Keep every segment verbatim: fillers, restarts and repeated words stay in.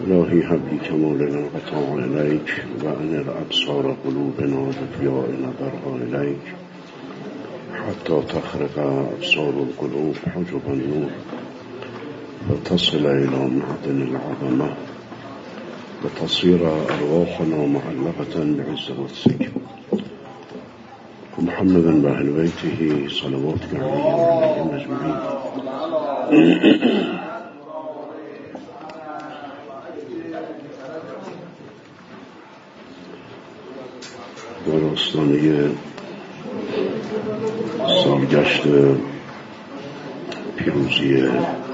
الهی هب لی کمال انقطاع الیک و انر ابصار قلوبنا بضیاء نظرها الیک حتی تخرق ابصار القلوب حجب النور و تصل الى معدن العظمه و تصیر ارواحنا معلقة بعز قدسک محمد و اهل بیته صلواتک علیه و علیهم اجمعین. در آستانه سالگشت پیروزی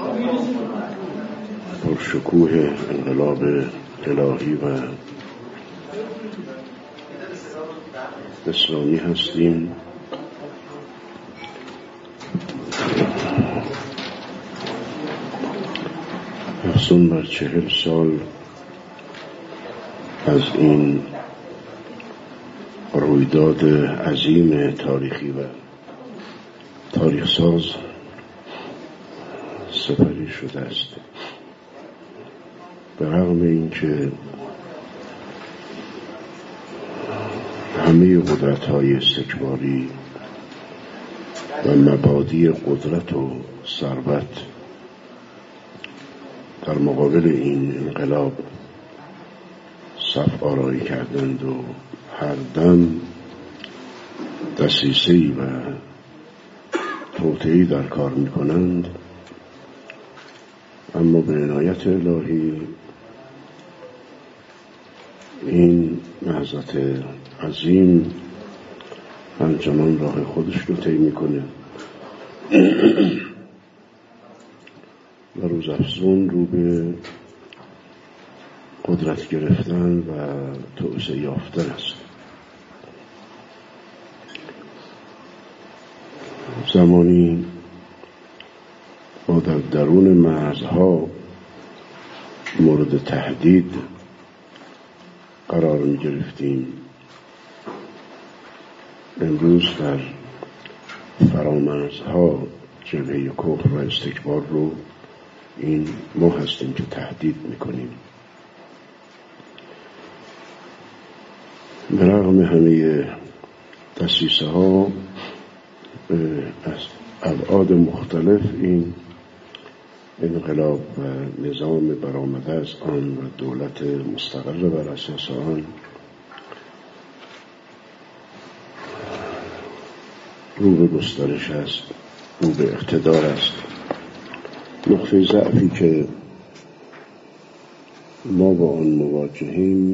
پرشکوه انقلاب الهی و اسلامی هستیم. افزون بر چهل سال از این رویداد عظیم تاریخی و تاریخ ساز سپری شده است. به رغم این که همه قدرت‌های استکباری و مبادی قدرت و ثروت در مقابل این انقلاب صف آرایی کردند و هر دم دسیسه‌ای و توطئه‌ای در کار می‌کنند، اما به عنایت الهی این نهضت عظیم همچنان راه خودش رو طی می‌کنه و روز افزون رو به قدرت گرفتن و توسعه یافتن است. زمانی ما در درون مرزها مورد تهدید قرار می گرفتیم، امروز در فرامرزها جبهه کفر و استکبار رو این ما هستیم که تهدید می کنیم. به رغم همه دسیسه ها از ابعاد مختلف این انقلاب و نظام برآمده از آن و دولت مستقل بر اساس آن رو به گسترش است، رو به اقتدار است. نقطه ضعفی که ما با آن مواجهیم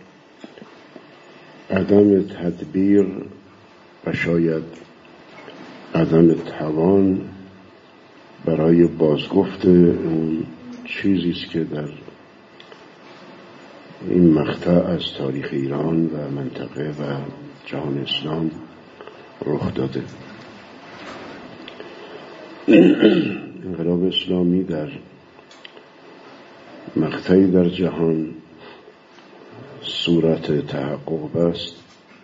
عدم تدبیر و شاید عدم توان برای بازگفت اون چیزی است که در این مقطع از تاریخ ایران و منطقه و جهان اسلام رخ داده. انقلاب اسلامی در مقطعی در جهان صورت تحقق است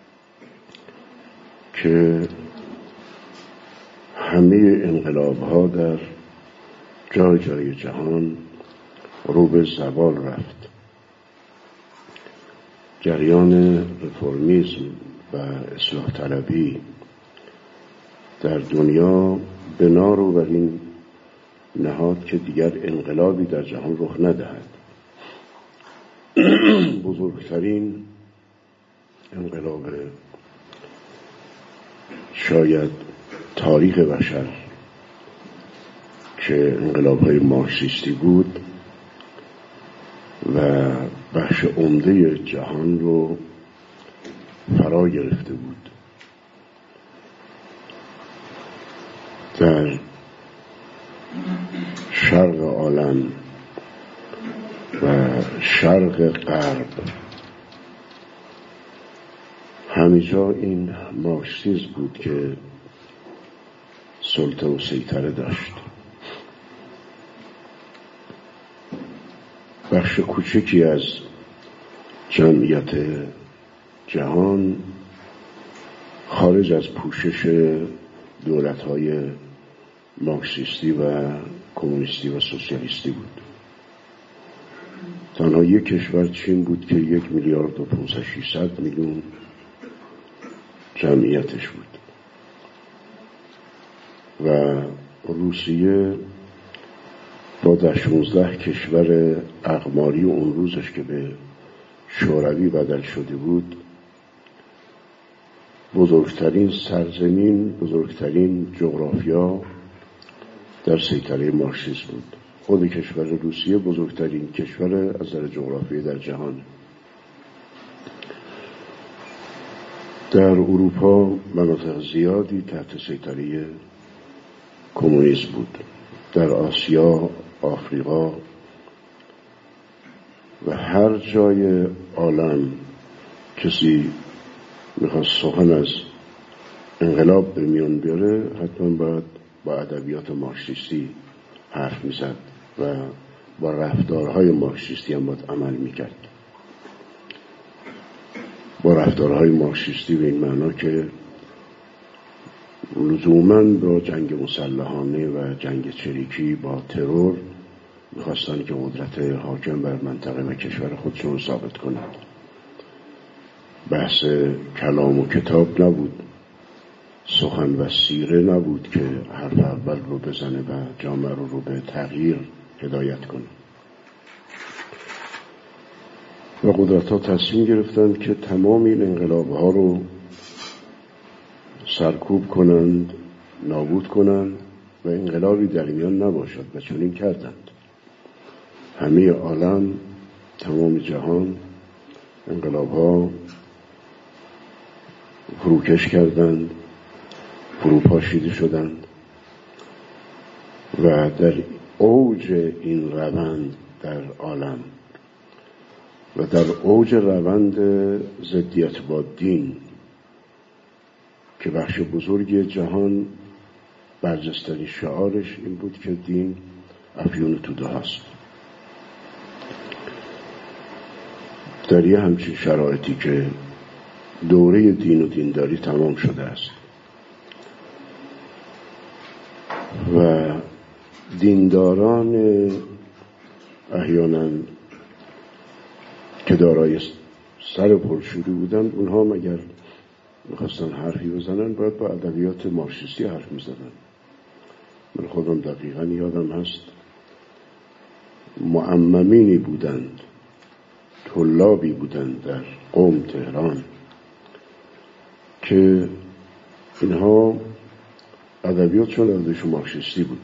که همه انقلاب ها در جای جای جهان رو به زوال رفت. جریان رفرمیسم و اصلاح طلبی در دنیا بنا رو بر این نهاد که دیگر انقلابی در جهان رخ ندهد. بزرگترین انقلاب شاید تاریخ بشر که انقلاب‌های مارکسیستی بود و بخش عمده جهان رو فرا گرفته بود. در شرق عالم و شرق غرب همه جا این مارکسیسم بود که سلطه و سیطره داشت. بخش کوچکی از جمعیت جهان خارج از پوشش دولت‌های مارکسیستی و کمونیستی و سوسیالیستی بود. تنها یک کشور چین بود که یک میلیارد و پونصد ششصد میلیون جمعیتش بود و روسیه با در شانزده کشور اقماری اون روزش که به شوروی بدل شده بود بزرگترین سرزمین، بزرگترین جغرافیا در سیطره مارکسیسم بود. خود کشور روسیه بزرگترین کشور از نظر جغرافیایی در جهان. در اروپا مناطق زیادی تحت سیطره کمونیسم بود. در آسیا، آفریقا و هر جای عالم کسی میخواست سخن از انقلاب به میان بیاره حتما باید با ادبیات مارکسیستی حرف میزد و با رفتارهای مارکسیستی هم باید عمل میکرد. با رفتارهای مارکسیستی به این معنا که لزوماً با جنگ مسلحانه و جنگ چریکی با ترور میخواستن که قدرت حاکم بر منطقه و کشور خودشون رو ثابت کنند. بحث کلام و کتاب نبود، سخن و سیره نبود که حرف اول رو بزنه و جامعه رو, رو به تغییر هدایت کنه. و قدرت ها تصمیم گرفتند که تمام این انقلاب ها رو سرکوب کنند، نابود کنند و انقلابی در میان نباشد و چنین کردند. همه عالم، تمام جهان انقلاب ها فروکش کردند، فروپاشیده شدند و در اوج این روند در عالم و در اوج روند ضدیت با دین که بخش بزرگی جهان برجسته‌ترین شعارش این بود که دین افیون توده هست. در یه همچین شرایطی که دوره دین و دینداری تمام شده است و دینداران احیانا که دارای سر پرشوری بودند اونها مگر میخواستن حرفی بزنن باید با ادبیات مارکسیستی حرف میزنن. من خودم دقیقا یادم هست معممینی بودند، طلابی بودند در قم تهران که اینها ادبیاتشون ادبیاتشون مارکسیستی بود.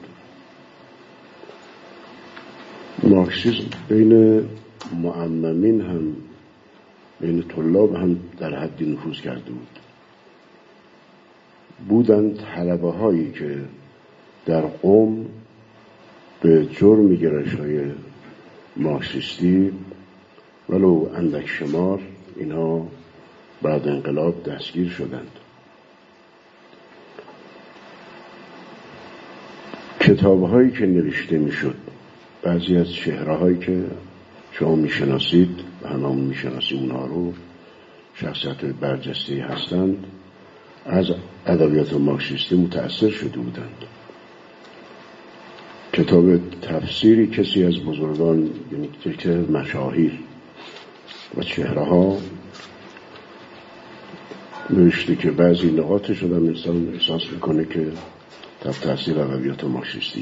مارکسیسم بین معممین هم بین طلاب هم در حدی نفوذ کرده بود. بودند طلبه هایی که در قم به جرم گرایش‌های مارکسیستی ولو اندک شمار اینها بعد انقلاب دستگیر شدند. کتاب‌هایی که نوشته میشد، بعضی از چهره‌هایی که شما میشناسید و هممون میشناسیم اونها رو، شخصیت برجسته هستند، از ادبیات مارکسیستی متأثر شده بودند. کتاب تفسیری کسی از بزرگان یعنی که مشاهیر و چهره ها نوشته که بعضی نقاطش رو انسان احساس میکنه که تحت تاثیر ادبیات مارکسیستی.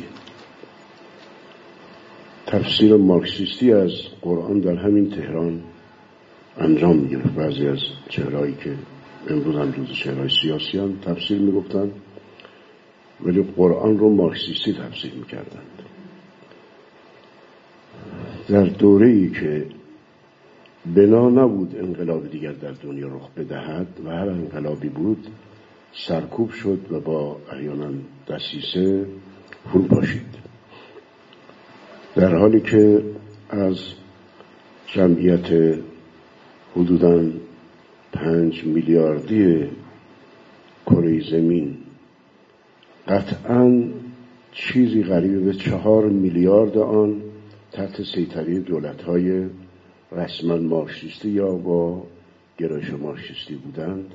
تفسیر مارکسیستی از قرآن در همین تهران انجام میگرفت. بعضی از چهرهایی که امروز هم جزو چهرهای سیاسی هم تفسیر میگفتن ولی قرآن رو مارکسیستی تفسیر میکردند. در دوره‌ای که بنا نبود انقلاب دیگر در دنیا رخ بدهد و هر انقلابی بود سرکوب شد و با احیانا دسیسه فرو پاشید. در حالی که از جمعیت حدوداً پنج میلیاردی کره زمین قطعاً چیزی قریب به چهار میلیارد آن تحت سیطره دولت‌های رسما مارکسیستی یا با گرایش مارکسیستی بودند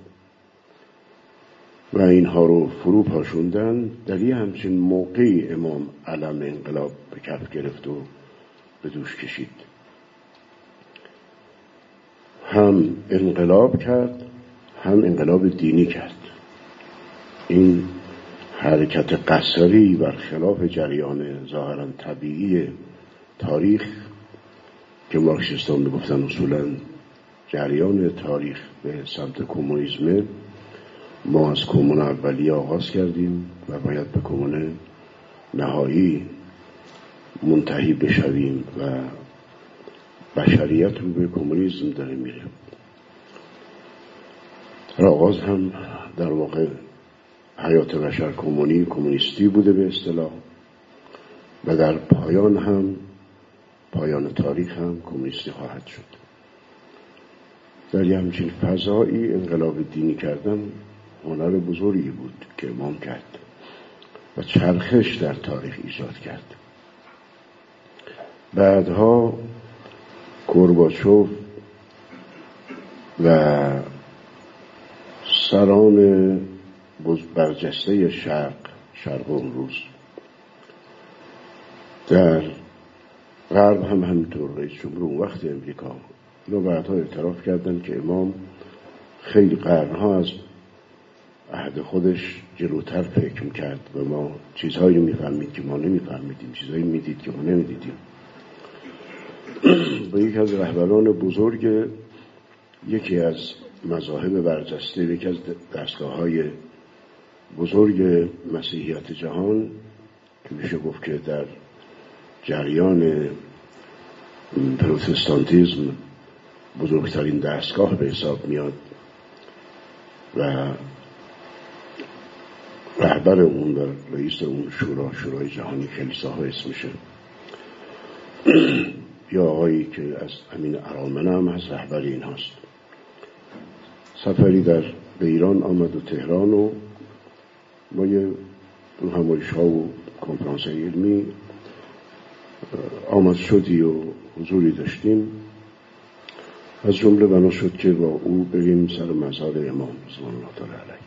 و اینها رو فرو پاشوندن. در یه همچین موقعی امام علم انقلاب به کف گرفت و به دوش کشید. هم انقلاب کرد هم انقلاب دینی کرد. این حرکت قسری برخلاف جریان ظاهرا طبیعی تاریخ که مارکسیستان میگفتن اصولا جریان تاریخ به سمت کمونیسم، ما از کمون اولیه آغاز کردیم و باید به کمون نهایی منتهی بشویم و بشریت رو به کمونیسم داره میره. در آغاز هم در واقع حیات بشر کمونی کمونیستی بوده به اصطلاح و در پایان هم پایان تاریخ هم کمونیستی خواهد شد. در یه همچین فضایی انقلاب دینی کردن هنر بزرگی بود که امام کرد و چرخش در تاریخ ایجاد کرد. بعدها گورباچوف و سران برجسته شرق شرق اون روز در غرب هم همینطور، رئیس جمهور اون وقت امریکا، اینو بعدها اعتراف کردن که امام خیلی قرنها از عهد خودش جلوتر فکر میکرد و ما چیزهایی میفهمید که ما نمیفهمیدیم، چیزهایی میدید که ما نمیدیدیم. با یکی از رهبران بزرگ یکی از مذاهب برجسته، یکی از دستگاه‌های بزرگ مسیحیت جهان که میشه گفت که در جریان پروتستانتیسم بزرگترین دستگاه به حساب میاد و رهبر اون و رئیس اون شورا شورای جهانی کلیساها اسمشه، یا آقایی که از امین ارامنه هم هست، رهبر این هست. سفری در به ایران آمد و تهران و ما یه همایش ها و کنفرانس علمی آمد شدی و حضوری داشتیم. از جمله بنا شد که با او بریم سر مزار امام رضوان الله تعالی علیه.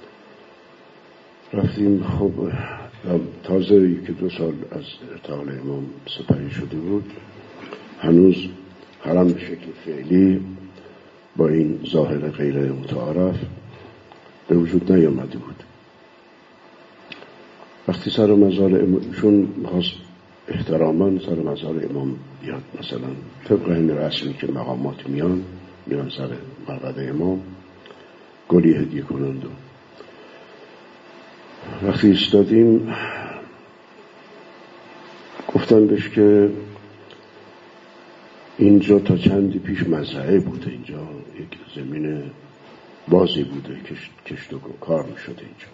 رفتیم. خب تازه یکی دو سال از ارتحال امام سپری شده بود، هنوز حرم به شکل فعلی با این ظاهر غیر متعارف به وجود نیامده بود. وقتی سر مزار امامشون خواست احتراما سر مزار امام بیاد، مثلا طبق این رسمی که مقامات میان میان سر مقعد امام گلی هدیه کنند. وقتی ایستادیم گفتن بهش که اینجا تا چندی پیش مزرعه بوده، اینجا یک زمین بازی بوده، کشت, کشت و کار می شده اینجا.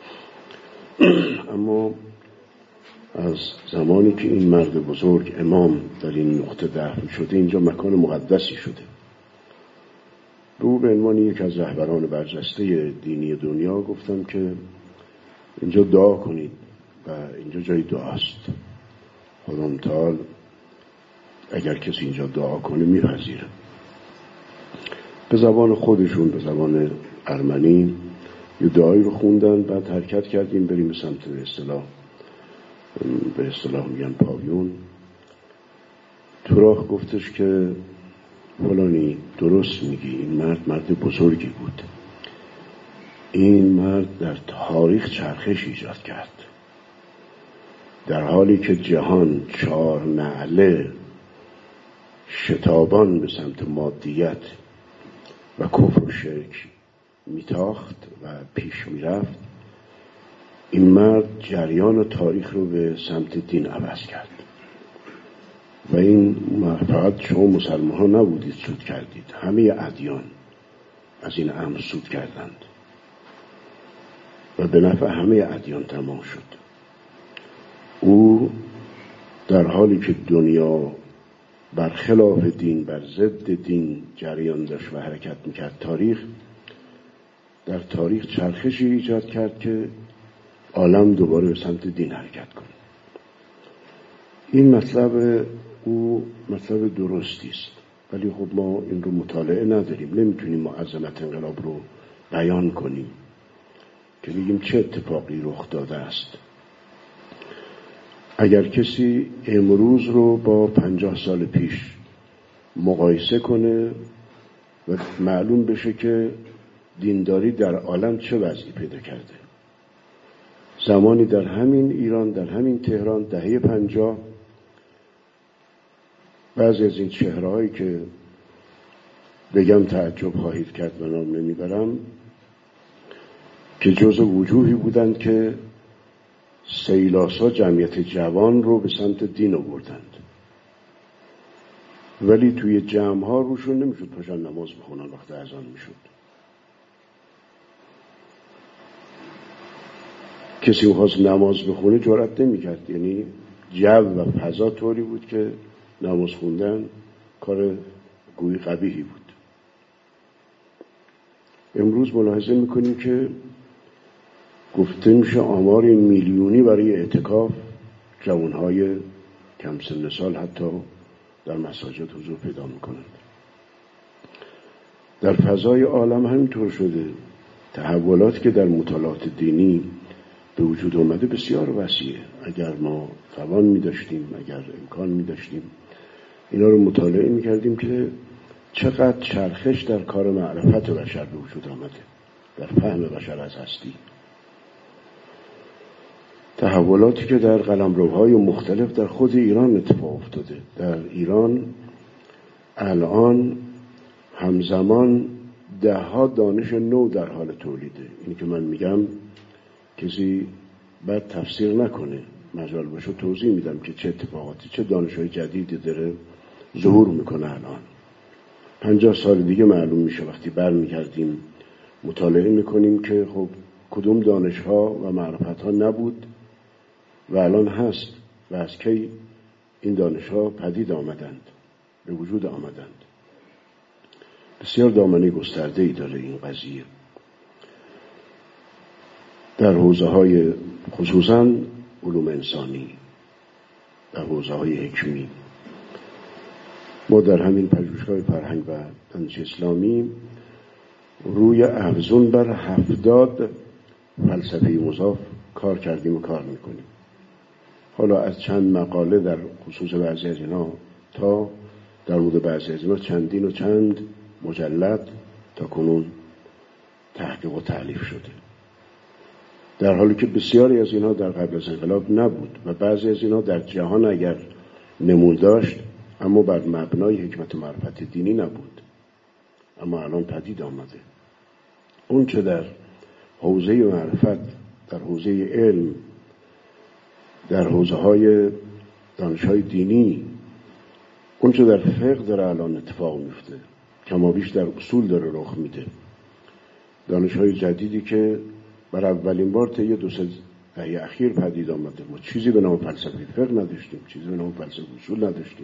اما از زمانی که این مرد بزرگ امام در این نقطه دفن شده اینجا مکان مقدسی شده. به او به عنوان یک از رهبران برجسته دینی دنیا گفتم که اینجا دعا کنید و اینجا جای دعاست. خدا متعال اگر کسی اینجا دعا کنه میپذیره. به زبان خودشون، به زبان ارمنی یه دعایی رو خوندن. بعد حرکت کردیم بریم به سمت به اصطلاح به اصطلاح میگن پاویون. تو راه گفتش که فلانی درست میگی، این مرد مرد بزرگی بود، این مرد در تاریخ چرخش ایجاد کرد. در حالی که جهان چهار نعله شتابان به سمت مادیت و کفر و شرک میتاخت و پیش میرفت، این مرد جریان تاریخ رو به سمت دین عوض کرد. و این فقط شما مسلمان ها نبودید سود کردید، همه ادیان از این امر سود کردند و به نفع همه ادیان تمام شد. او در حالی که دنیا برخلاف دین، بر ضد دین جریان داشت و حرکت میکرد، تاریخ در تاریخ چرخشی ایجاد کرد که عالم دوباره به سمت دین حرکت کنه. این مطلب او مطلب درستی است، ولی خب ما این رو مطالعه نداریم، نمیتونیم ما عظمت انقلاب رو بیان کنیم که بگیم چه اتفاقی رخ داده است. اگر کسی امروز رو با پنجاه سال پیش مقایسه کنه و معلوم بشه که دینداری در عالم چه وضعی پیدا کرده. زمانی در همین ایران، در همین تهران دهه پنجاه، بعضی از این چهره‌هایی که بگم تعجب خواهید کرد و نام نمیبرم، که جزء وجوهی بودند که سیلاسا جمعیت جوان رو به سمت دین آوردند، ولی توی جمع‌ها روشون نمیشد پاشن نماز بخونن وقت اذان میشد. کسی می‌خواست نماز بخونه جرئت نمی‌کرد، یعنی جو و فضا طوری بود که نماز خوندن کار گویی قبیحی بود. امروز ملاحظه می‌کنیم که گفته میشه آمار میلیونی برای اعتکاف جوانهای کم سن سال حتی در مساجد حضور پیدا میکنند. در فضای عالم همینطور شده. تحولاتی که در مطالعات دینی به وجود اومده بسیار وسیعه. اگر ما توان می‌داشتیم، اگر امکان می‌داشتیم، اینا رو مطالعه می‌کردیم که چقدر چرخش در کار معرفت بشر به وجود آمده، در فهم بشر از هستی. تحولاتی که در قلمروهای مختلف در خود ایران اتفاق افتاده. در ایران الان همزمان ده ها دانش نو در حال تولیده. این که من میگم کسی بعد تفسیر نکنه، مجال باشه توضیح میدم که چه اتفاقاتی، چه دانش‌های جدیدی داره ظهور میکنه. الان پنجاه سال دیگه معلوم میشه وقتی برمیگردیم مطالعه میکنیم که خب کدوم دانش‌ها و معرفت‌ها نبود و الان هست و از کی این دانش‌ها پدید آمدند، به وجود آمدند. بسیار دامنه گسترده‌ای داره این قضیه. در حوزه‌های خصوصاً علوم انسانی، در حوزه‌های حکمی، ما در همین پژوهشگاه فرهنگ و دانش اسلامی روی افزون بر هفتاد فلسفه مضاف کار کردیم و کار میکنیم. حالا از چند مقاله در خصوص بعضی از اینا تا در مورد بعضی از اینا چندین و چند مجلد تا کنون تحقیق و تألیف شده، در حالی که بسیاری از اینا در قبل از انقلاب نبود و بعضی از اینا در جهان اگر نمود داشت اما بر مبنای حکمت و معرفت دینی نبود، اما الان پدید آمده. اون چه در حوزه معرفت، در حوزه علم، در حوزه های دانش های دینی، اون چه در فقه داره الان اتفاق میفته، کما بیش در اصول داره رخ میده. دانش های جدیدی که بر اولین بار طی دو سه دهه اخیر پدید آمده. ما چیزی به نام فلسفه فقه نداشتیم، چیزی به نام فلسفه اصول نداشتیم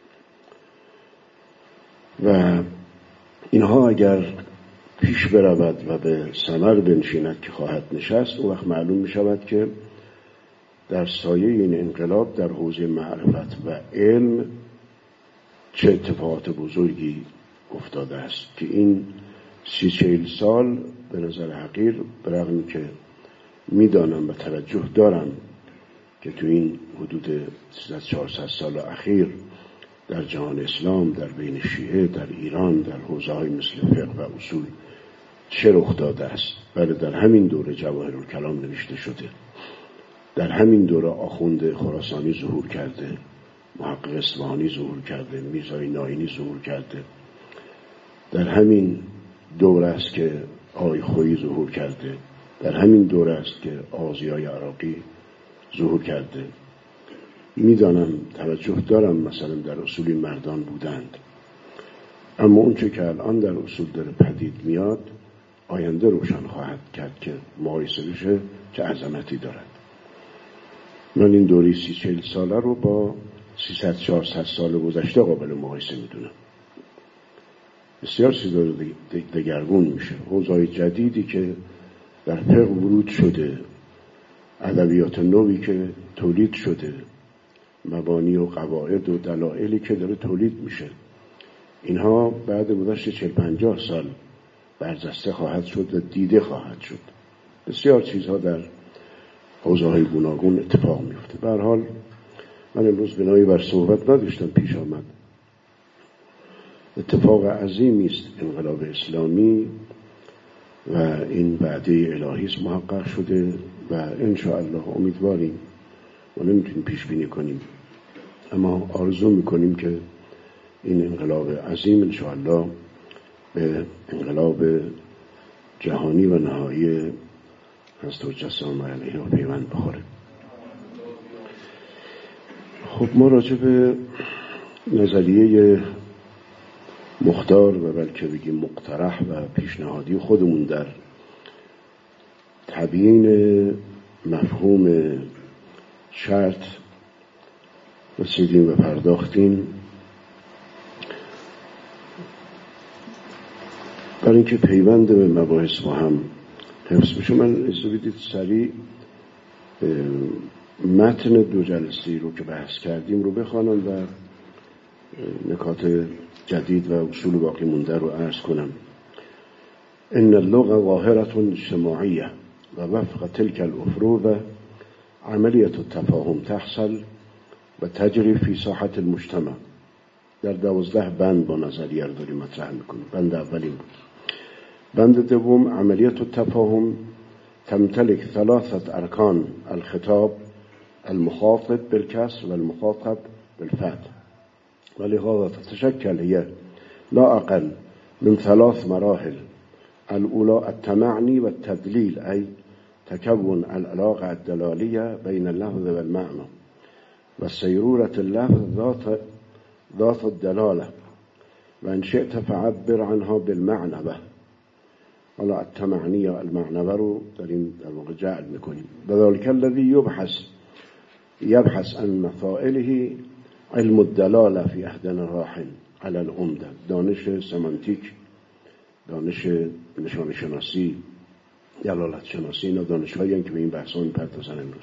و اینها اگر پیش برود و به ثمر بنشیند که خواهد نشست، اون وقت معلوم می شود که در سایه این انقلاب در حوزه معرفت و علم چه اتفاقات بزرگی افتاده است که این سی چهل سال به نظر حقیر، برغم که میدانم و توجه دارم که تو این حدود سیصد چهارصد سال اخیر در جهان اسلام، در بین شیعه، در ایران، در حوزه‌های مثل فقه و اصول چه رخ داده است. بله، در همین دوره جواهرالکلام نوشته شده، در همین دوره آخوند خراسانی ظهور کرده، محقق اصفهانی ظهور کرده، میرزای ناینی ظهور کرده، در همین دوره است که آقای خویی ظهور کرده، در همین دوره است که آغازیای عراقی ظهور کرده. میدانم، توجه دارم مثلا در اصول مردان بودند، اما اون چه که الان در اصول داره پدید میاد آینده روشن خواهد کرد که مقایسه بشه چه عظمتی دارد. من این دوره سی چهل ساله رو با سیصد چهارصد سال گذشته قابل مقایسه میدونم. بسیار چیزا دگرگون میشه. حوزه‌های جدیدی که در فقه ورود شده، ادبیات نوعی که تولید شده، مبانی و قواعد و دلایلی که داره تولید میشه، اینها بعد گذشت چهل پنجاه سال برجسته خواهد شد و دیده خواهد شد. بسیار چیزها در حوزه‌های گوناگون اتفاق میفته. به هر حال من امروز بنایی بر صحبت نداشتم پیش آمد. اتفاق عظیمی است انقلاب اسلامی و این وعده الهی است محقق شده و ان شاء الله امیدواریم و نمیتونیم پیش بینی کنیم، اما آرزو میکنیم که این انقلاب عظیم ان شاء الله به انقلاب جهانی و نهایی حضرت الجسام علیه و پیوند بخوره. خب ما راجع به نظریه مختار و بلکه بگیم مقترح و پیشنهادی خودمون در تبیین مفهوم شرط رسیدیم و پرداختیم. برای اینکه پیوند به مباحث با هم حفظ بشه، من اجازه بدید سریع متن دو جلسه‌ای رو که بحث کردیم رو بخوانم و نکات جدید و اصول باقی مونده رو عرض کنم. ان اللغة ظاهرة اجتماعية و وفق تلك الأفروض عملية التفاهم تحصل و تجری فی ساحة المجتمع. در دوازده بند با نظریه رو داریم مطرح میکنیم. بند اولیم بود. بند دوم عملیت التفاهم تمتلك ثلاثة أركان: الخطاب، المخاطب بالكسر والمخاطب بالفتح، ولهذا تتشكل هي لا أقل من ثلاث مراحل: الأولى التمعني والتدليل، أي تكون العلاقة الدلالية بين اللفظ والمعنى وسيرورة اللفظ ذات ذات الدلالة، وإن شئت فعبر عنها بالمعنى. حالا التمعنی المعنوی رو داریم در واقع جعل میکنیم. بذلك الذي يبحث يبحث عن مسائله علم الدلاله في احدن راح على العمده. دانش سمانتیک، دانش نشان شناسی، دلالت شناسی، اینا دانش‌هایی هستند که به این بحث‌ها می‌پردازن امروز.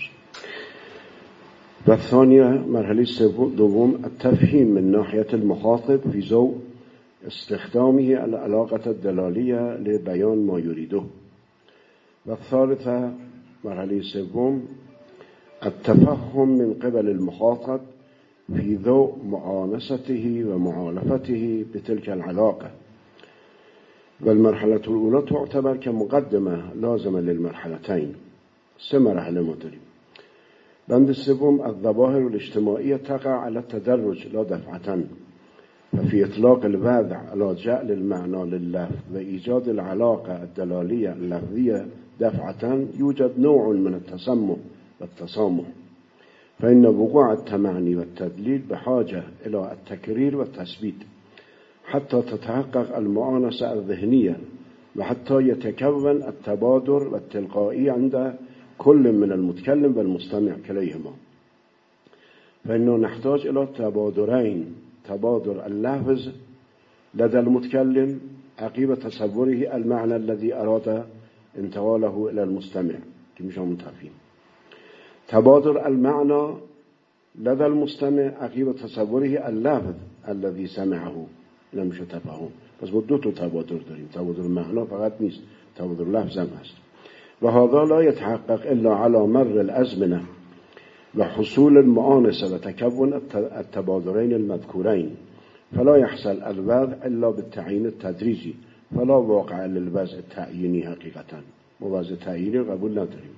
و ثانیه مرحله دوم التفهیم من ناحیه المخاطب في ضوء استخدامه العلاقة الدلالية لبيان ما يريده. و الثالثة مرحله سوم التفهم من قبل المخاطب في ضوء معانسته ومعالفته بتلك العلاقة. والمرحلة الأولى تعتبر كمقدمة لازمة للمرحلتين. سه مرحله ما داریم. بند سوم الظواهر الاجتماعية تقع على التدرج لا دفعة، وفي إطلاق الوضع على جعل المعنى لللفظ وإيجاد العلاقة الدلالية اللفظية دفعة يوجد نوع من التسمح والتسامح، فإن وقوع التمعني والتدليل بحاجة إلى التكرير والتثبيت حتى تتحقق المؤانسة الذهنية وحتى يتكون التبادر والتلقائي عند كل من المتكلم والمستمع كليهما. فإنه نحتاج إلى تبادرين: تبادر اللفظ لدى المتكلم عقب تصوره المعنى الذي أراد انتقاله إلى المستمع كمشا منتفين، تبادر المعنى لدى المستمع عقب تصوره اللفظ الذي سمعه نمیشه تفاهم. پس با دو تا تبادر داریم. تبادر معنا فقط نیست، تبادر لفظ هم هست. و هذا لا يتحقق الا على مر الازمنه و حصول المؤانسه و تكون التبادرين المذكورين، فلا يحصل الوضع الا بالتعيين التدريجي، فلا واقع للوضع التعييني حقيقتا. وضع تعييني قبول نداریم.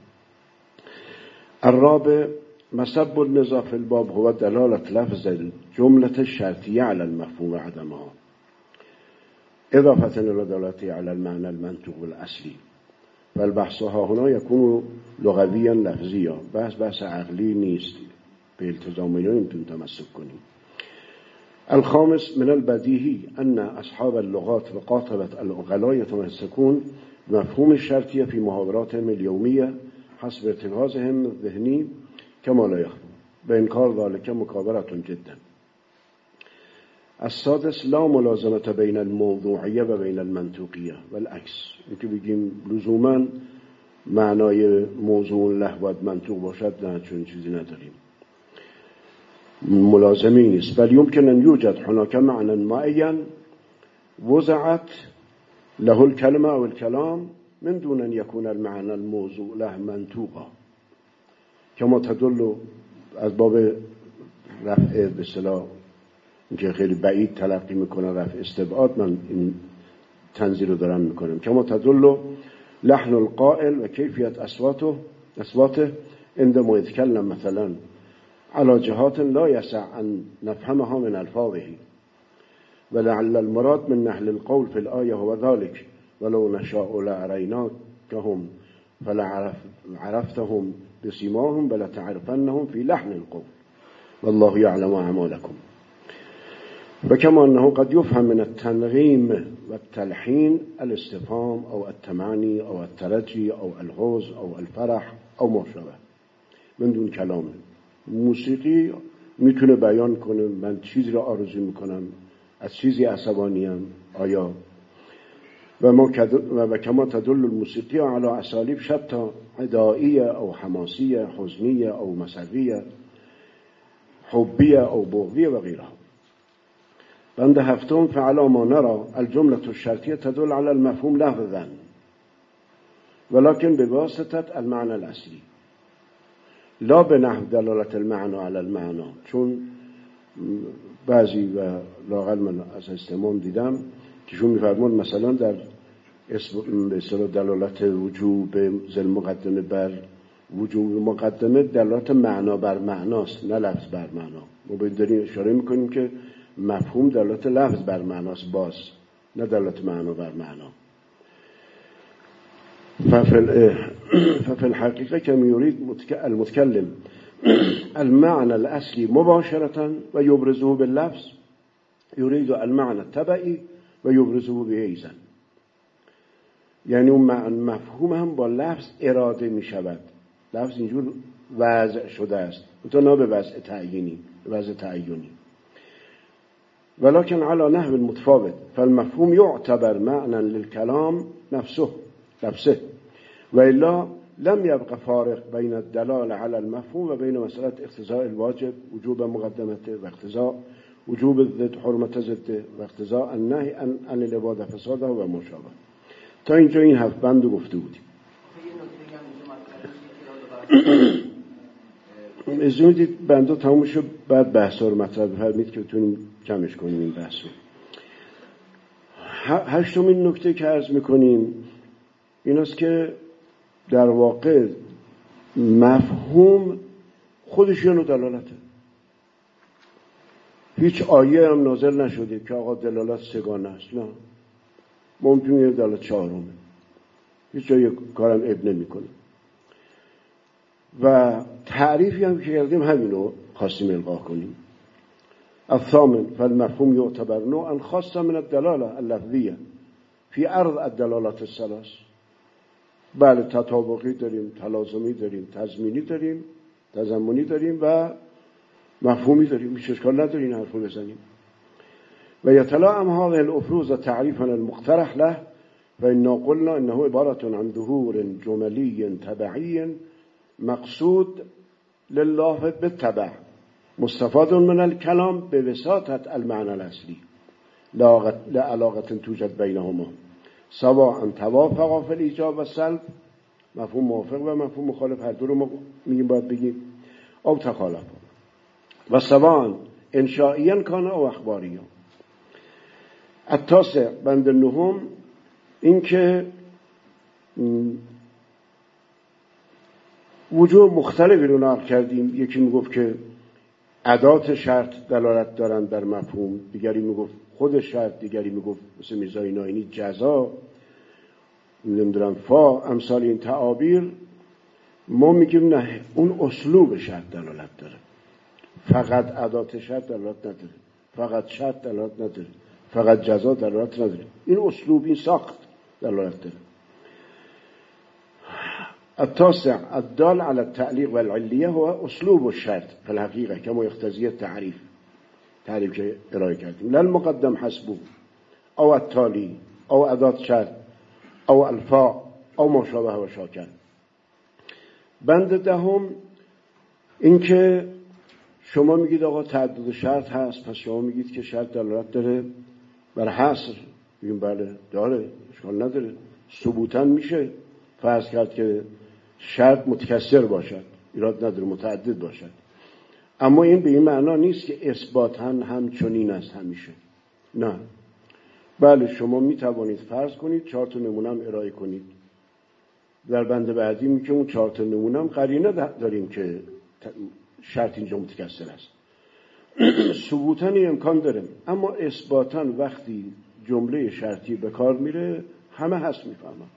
الرابع مسبب النزاع في الباب هو دلالة لفظ الجملة الشرطية على المفهوم عدمها إضافة إلى دلالته على المعنى المنطوق الأصلي. والبحث ها هنا يكون لغويا لفظيا. بحث بحث عقلی نیست، به التزام اینا نمیتونیم تمسک کنیم. الخامس من البديهي أن أصحاب اللغات وقاطبة العقلاء يتمسكون بمفهوم الشرطية في محاوراتهم اليومية حسب ارتكازهم الذهني كما لا يخفى، بإنكار ذلك مكابرة جدا. السادس لا ملازمة بين الموضوعية و بين المنطوقية والعكس. اینکه بگیم لزوما معنای موضوع له باید منطوق باشد، نه، چون چیزی نداریم، ملازمی نیست. بل يمكن أن يوجد هناك معنى معين وضعت له الكلمة أو الكلام من دون أن يكون المعنى الموضوع له منطوقا، كما تدل از باب رفع به اصطلاح اینکه خیلی بعید تلقی میکنه رفع استبعاد، من این تنزیل رو دارم میکنم. کما تدل لحن القائل و کیفیت اصواته اصواته عندما يتكلم مثلا على جهات لا يسع ان نفهمها من الفاظه ولعل المراد من نحل القول في الآية هو ذلك ولو نشاء لأريناكهم فلعرفتهم بسيماهم ولتعرفنهم في لحن القول والله يعلم أعمالكم. وكما أنه قد يفهم من التنغيم والتلحين الاستفهام أو التمعني أو الترجي أو الغوز أو الفرح أو ما شابه من دون کلام. موسیقی میتونه بیان کنه من چیزی را آرزو میکنم، از چیزی عصبانیم آیا، و ما و كما تدل الموسيقى على اساليب شتى عدائيه او حماسيه حزنيه او مسويه حبيه او بغضيه وغيرها. بند هفتم فعلى ما نرى الجمله الشرطيه تدل على المفهوم لفظا ولكن بواسطه المعنى الاصلي لا بنحو دلالة المعنى على المعنى. چون بعضی و لااقل من از استمام دیدم که چون میفرمون مثلا در اسم دلالت وجوب ذل مقدمه بر وجوب مقدمه دلالت معنا بر معناست نه لفظ بر معنا. ما باید داریم اشاره میکنیم که مفهوم دلالت لفظ بر معناست باز نه دلالت معنا بر معنا. ففي الحقيقة كما يريد المتكلم المعنى الأصلي مباشرة ويبرزه باللفظ يريد المعنى التبعي ويبرزه به أيضا. یعنی اون مفهوم هم با لفظ اراده می شود. لفظ اینجور وضع شده است تو نه به وضع تعیینی وضع تعیینی ولكن على نحو متفاوت فالمفهوم يعتبر معنى للكلام نفسه نفسه وإلا لم يبقى فارق بين الدلالة على المفهوم وبين مسألة اقتضاء الواجب وجوب مقدمته واقتضاء وجوب الضد حرمة ضده واقتضاء النهي عن العبادة فساده و مشابه. تا اینجا این هفت بند رو گفته بودیم. از اون دید بنده تموم شد بعد بحثا رو مطرح بفرمید که بتونیم کمش کنیم این بحث رو. هشتمین نکته که عرض میکنیم این است که در واقع مفهوم خودش یه نوع دلالته. هیچ آیه هم نازل نشده که آقا دلالت سگانه است، نه، ممکنه یه دلالت چهارمه، هیچ جای کارم اب نمی کنه. و تعریفی هم که کردیم همینو خواستیم القا کنیم. الثامن فالمفهوم يعتبر نوعا خاصا من الدلاله اللفظيه في عرض الدلالات الثلاث. بله تطابقی داریم، تلازمی داریم، تضمینی داریم، تضمنی داریم و مفهومی داریم. هیچ اشکال نداره این حرفو بزنیم. و يتلائم هذه الافروز تعریفا المقترح له فإنا قلنا انه عبارة عن ظهور جملي تبعي مقصود لله بالتبع مستفاد من الكلام بوساطة المعنى الأصلي لا علاقة توجد بينهما سواء توافقا في الإيجاب والسلب مفهوم موافق و مفهوم مخالف هر دو رو ما میگیم باید بگیم او تخالفا و سواء انشائيا كان او اخباريا. التاسع بند النهم این که وجوه مختلفی رو نقل کردیم. یکی میگفت که ادات شرط دلالت دارن بر مفهوم، دیگری میگفت خود شرط، دیگری میگفت مثل میرزای ناینی جزا، نمیدونم فا، امثال این تعابیر. ما میگیم نه، اون اسلوب شرط دلالت داره، فقط ادات شرط دلالت نداره، فقط شرط دلالت نداره، فقط جزا دلالت نداره. این اسلوب، این ساخت دلالت داره. التاسع الدال على التعليق والعلية هو أسلوب الشرط في الحقيقة كما يقتضي التعريف تعريف که ارائه کردیم. لا المقدم حسبه او التالي او ادات شرط او الفاء او ما شابه و شاکل. بند دهم این که شما میگید آقا تعدد شرط هست، پس شما میگید که شرط دلالت داره بر حصر. میگیم بله داره، اشکال نداره، ثبوتاً میشه فرض کرد که شرط متکثر باشد، ایراد نداره، متعدد باشد. اما این به این معنا نیست که اثباتاً همچنین است همیشه. نه. بله شما می توانید فرض کنید چهار تا نمونه هم ارائه کنید. در بند بعدی میگه اون چهار تا نمونه هم قرینه داریم که شرط اینجا متکثر است. ثبوتاً امکان داره، اما اثباتاً وقتی جمله شرطی به کار میره همه هست میفهمن.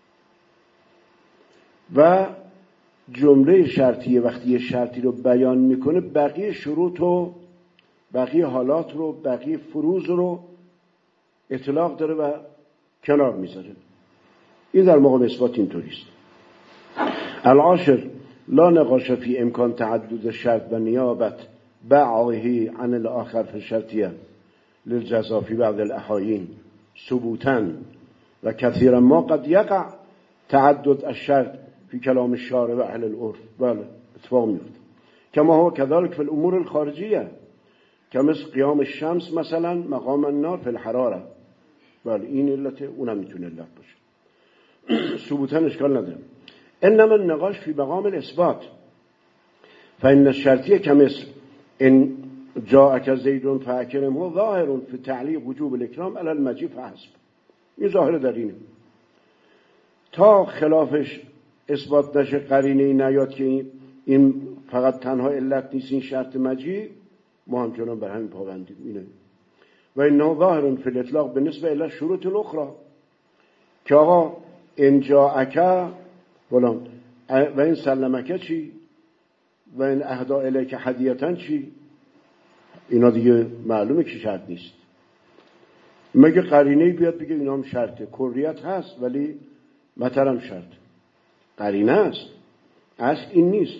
و جمله شرطی وقتی یه شرطی رو بیان میکنه بقیه شروط و بقیه حالات رو بقیه فروض رو اطلاق داره و کنار میذاره. این در مقام اثبات اینطوریست. العاشر لا نقاش فی امکان تعدد شرط و نیابت بعضه عن الاخر فی الشرطیه للجزا فی بعض الاحاین ثبوتا و کثیرا ما قد یقع تعدد الشرط فی کلام الشارع و اهل العرف. بله اتفاق میفته. کما هو كذلك فی الامور الخارجیه کمثل قیام الشمس مثلا مقام النار فی الحراره. بله این علت، اونم میتونه علت باشه. ثبوتا اشکال نداره. انما النقاش فی مقام الاثبات فان الشرطیه کمثل ان جاءك زید فاکرمه ظاهر فی تعلیق وجوب الاکرام علی المجیء فحسب. این ظاهر در اینه. تا خلافش اثبات نشه، قرینه نیاد که این فقط تنها علت نیست، این شرط مجیء، ما همچنان بر همین پابندیم. اینه و اینه ظاهر فی الاطلاق بالنسبه الی شروط الاخرى که آقا ان جاءک فلان و این سلمک چی و این اهدا الیک هدیه چی، اینا دیگه معلومه که شرط نیست. مگه قرینه بیاد بگه اینا هم شرطه؟ کلیت هست ولی مطلب شرط. قرینه است، اصل این نیست.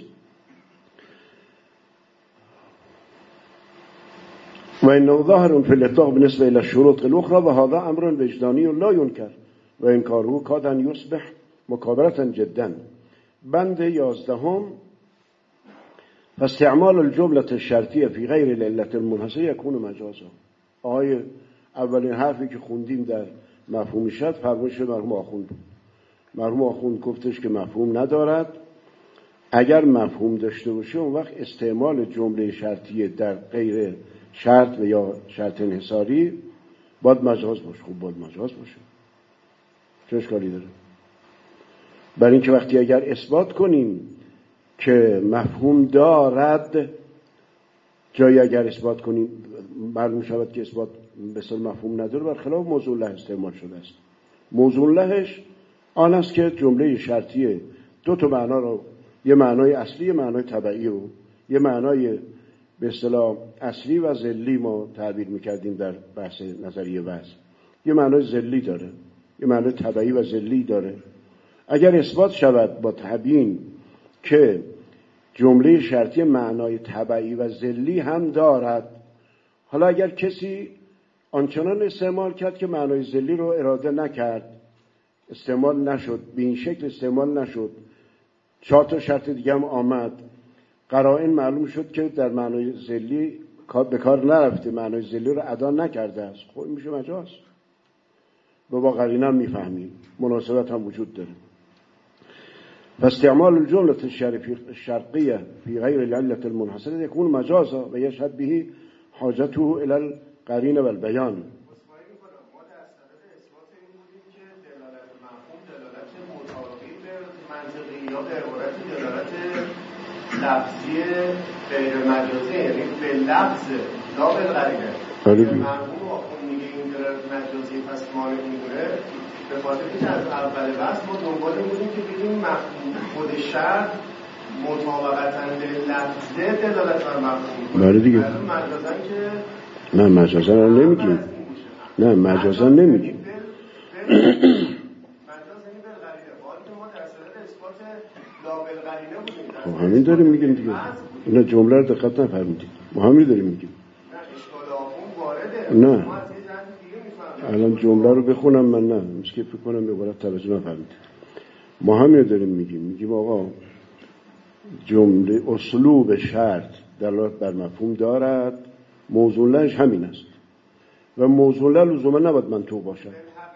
و انه ظاهر فی الاطلاق بالنسبه الى الشروط الاخرى و هذا امر وجدانی لا ينكر و انکاره کاد ان یصبح مکابرة جدا. بند یازدهم فاستعمال الجملة الشرطیه فی غیر العلة المنحصره یکون مجازا. آیه اولین حرفی که خوندیم در مفهوم شرط فرمایش مرحوم آخوند بود. مرحوم آخوند گفتش که مفهوم ندارد. اگر مفهوم داشته باشه اون وقت استعمال جمله شرطیه در غیر شرط و یا شرط انحصاری باید مجاز باشه. خوب باید مجاز باشه، چه اشکالی داره؟ برای اینکه وقتی اگر اثبات کنیم که مفهوم دارد، جایی اگر اثبات کنیم معلوم شود که اثبات بسیار مفهوم نداره، برخلاف موضوع له استعمال شده است. موضوع لهش آن است که جمله شرطیه دو تا معنا رو، یه معنای اصلی، یه معنای تبعی رو، یه معنای به اصطلاح اصلی و ذلی ما تعبیر میکردیم در بحث نظریه وضع، یه معنای ذلی داره، یه معنای تبعی و ذلی داره. اگر اثبات شود با تبیین که جمله شرطی معنای تبعی و ذلی هم دارد، حالا اگر کسی آنچنان استعمال کرد که معنای ذلی رو اراده نکرد، استعمال نشد، به این شکل استعمال نشد، چهار تا شرط دیگه هم آمد، قرائن معلوم شد که در معنای ذلی به کار نرفته، معنای ذلی رو ادا نکرده است، خب این میشه مجاز. و با قرینه هم میفهمیم، مناسبت هم وجود داره. فاستعمال الجملة الشرقية في غير العلة المنحصرة يكون مجازا و يشهد به حاجته الى القرینه و البیان. لفظی غیر مجازی، یعنی به لفظ لا به قرینه. مرحوم آخوند میگه این دلالت مجازی پس مانع میگونه، به خاطر اینکه از اول بحث ما دنبال بودیم که بگیم مفهوم خود شرط مطابقتاً به لفظه دلالت بر مفهوم میکنه. بله دیگه. مجازاً که نه مجازاً رو نمیگیم. نه مجازاً نمیگیم. مجاز یعنی بالقرینه. حالا که ما در صورت اثبات لا بالقرینه بودیم. خب همین داریم میگیم دیگه. اینا جمله رو دقت نفرمودید. ما همین داریم میگیم. نه اشکال آخوند وارده. نه. الان جمله رو بخونم من، نه مسکه فکر کنم به عبارت توجه نفهمید. ما همین داریم میگیم. میگیم آقا جمله اسلوب شرط دلالت بر مفهوم دارد، موضوع لهش همین است و موضوع له لزوما نباید منطوق باشد.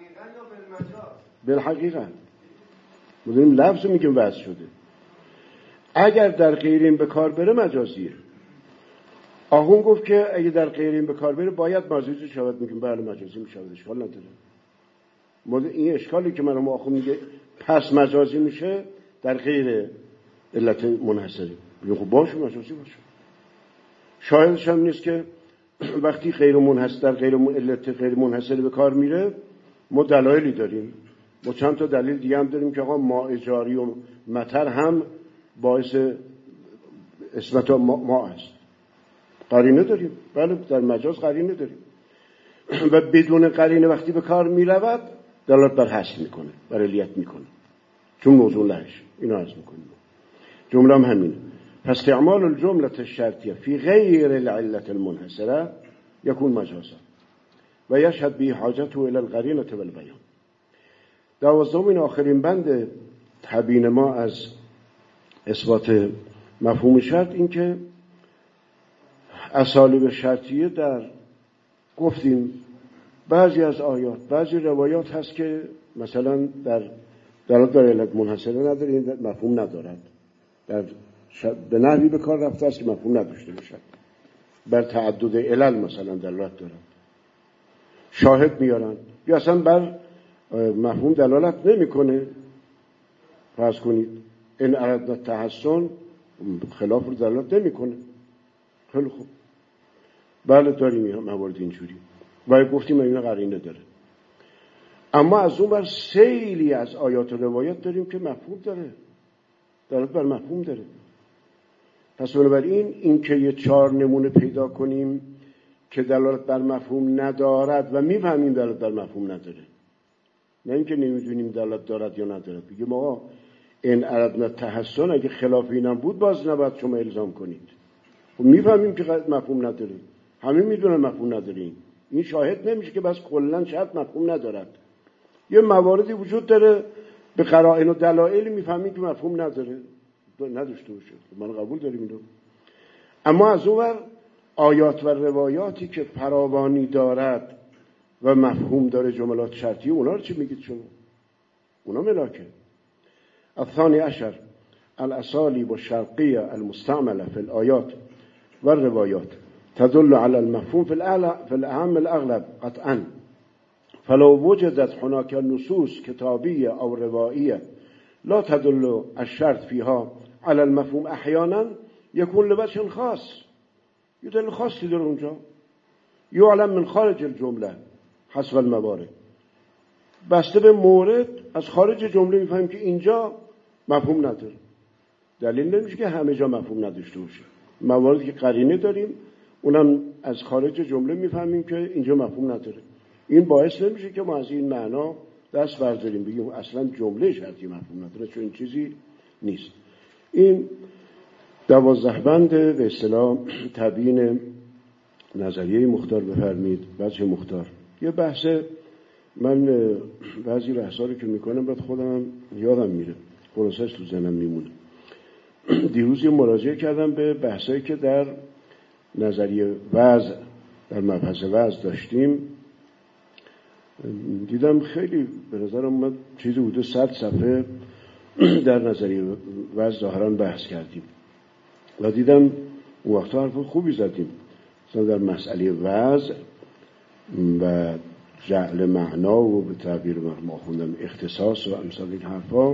بالحقیقه ما داریم لفظ میگیم وضع شده. اگر در غیر این به کار بره مجازیه. آخون گفت که اگه در غیر این به کار بره باید مجازی شود. میگیم بله مجازی میشود، اشکال نداره. این اشکالی که من آخون میگه پس مجازی میشه در غیر علت منحصری، بگیم خب باشه مجازی باشه. شاهدش هم نیست که وقتی غیر منحصر در غیر علت غیر منحصری به کار میره ما دلایلی داریم، ما چند تا دلیل دیگه هم داریم که آقا ماء جاری و مطر هم باعث اسمت ما, ما است. قرینه داریم، بله در مجاز قرینه داریم و بدون قرینه وقتی به کار میرود دلالت بر حصر میکنه، بر علیت میکنه، چون موضوع لهش. اینو عرض میکنیم. جمله هم همینه. پس استعمال الجمله الشرطیه فی غیر العلت المنحصره یکون مجازا و یشهد به حاجته الى القرینه والبیان. دوازدهمین آخرین بند تبیین ما از اثبات مفهوم شرط این که اسالیب شرطیه در گفتیم بعضی از آیات بعضی روایات هست که مثلا در در در علت منحصره نداره، این مفهوم ندارد، در به نحوی به کار رفته است که مفهوم نداشته باشد، بر تعدد علل مثلا دلالت دارد، شاهد میارن یا اصلا بر مفهوم دلالت نمیکنه. فرض کنید این اردنا تحسن خلاف رو دلالت نمیکنه. خیلی خوب، بله داریم موارد اینجوری و گفتیم این قرینه داره. اما از اون بر سیلی از آیات و روایات داریم که مفهوم داره، دلالت بر مفهوم داره. پس بنابراین این که یه چهار نمونه پیدا کنیم که دلالت بر مفهوم ندارد و میفهمیم دلالت بر مفهوم نداره، نه اینکه نمیدونیم دلالت دارد یا ندارد. بگیم آقا این اردنا تحسن اگه خلاف اینم بود باز نباید شما الزام کنید. خب میفهمیم که مفهوم نداره، همه میدونن مفهوم نداره. این این شاهد نمیشه که بس کلا شرط مفهوم ندارد. یه مواردی وجود داره به قرائن و دلایل میفهمیم که مفهوم نداره، نداشته باشه. من قبول داریم اینو. اما از اون ور آیات و روایاتی که فراوانی دارد و مفهوم داره جملات شرطی، اونا رو چی میگید شما؟ اونا ملاکه. الثانی عشر الاسالیب الشرقیه المستعمله فی الآیات و الروایات تدل على المفهوم في في الاهم الاغلب قطعا، فلو وجدت هناك نصوص كتابيه او روائيه لا تدل الشرط فيها على المفهوم احيانا يكون لوجه خاص. یه دلیل خاصی داره اونجا، یعلم من خارج الجمله حسب الموارد. بسته به مورد از خارج جمله میفهمیم که اینجا مفهوم نداره. دلیل نمیشه که همه جا مفهوم نداشته باشه. مواردی که قرینه داریم اونم از خارج جمله میفهمیم که اینجا مفهوم نداره. این باعث نمیشه که ما از این معنا دست برداریم بگیم اصلا جمله شرطی مفهوم نداره، چون این چیزی نیست. این دوازده بند به اصطلاح تبیین نظریه مختار بفرمید. وجه مختار یه بحث، من بعضی بحثا رو که میکنم بعد خودم یادم میره، خلاصش تو ذهنم میمونه. دیروز یه مراجعه کردم به بحثایی که در نظریه وضع در مبحث وضع داشتیم، دیدم خیلی به نظرم اومد چیزی بوده صد صفحه در نظریه وضع ظاهرا بحث کردیم و دیدم اون وقتا حرف خوبی زدیم مثلا در مسئله وضع و جعل معنا و به تعبیر ما خوندم اختصاص و امثال این حرفا.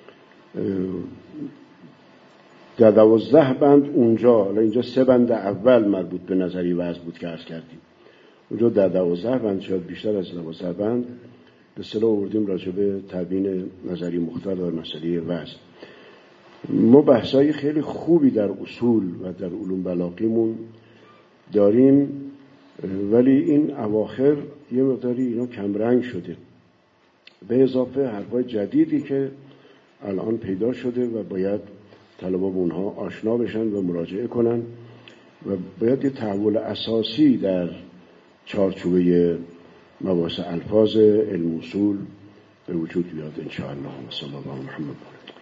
در دوازده بند اونجا، حالا اینجا سه بند اول مربوط به نظریه وضع بود که عرض کردیم، اونجا در دوازده بند شاید بیشتر از دوازده بند به اصطلاح آوردیم راجع به تبیین نظریه مختار در مسئله وضع. ما بحثای خیلی خوبی در اصول و در علوم بلاغیمون داریم، ولی این اواخر یه مقداری اینا کمرنگ شده، به اضافه حرفای جدیدی که الان پیدا شده و باید طلبا به اونها آشنا بشن و مراجعه کنن و باید یه تحول اساسی در چارچوبه مباحث الفاظ علم اصول به وجود بیاد ان شاء الله. صلی الله علیه و محمد.